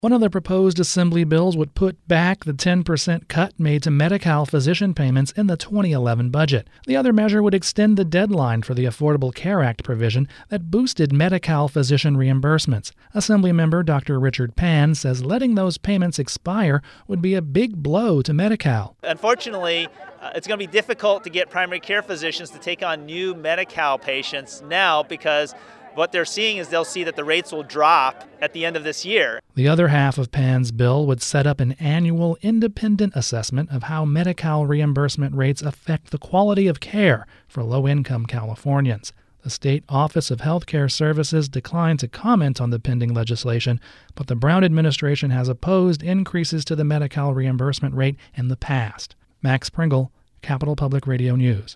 One of the proposed Assembly bills would put back the 10% cut made to Medi-Cal physician payments in the 2011 budget. The other measure would extend the deadline for the Affordable Care Act provision that boosted Medi-Cal physician reimbursements. Assemblymember Dr. Richard Pan says letting those payments expire would be a big blow to Medi-Cal. Unfortunately, it's going to be difficult to get primary care physicians to take on new Medi-Cal patients now because what they're seeing is they'll see that the rates will drop at the end of this year. The other half of Pan's bill would set up an annual independent assessment of how Medi-Cal reimbursement rates affect the quality of care for low-income Californians. The State Office of Healthcare Services declined to comment on the pending legislation, but the Brown administration has opposed increases to the Medi-Cal reimbursement rate in the past. Max Pringle, Capital Public Radio News.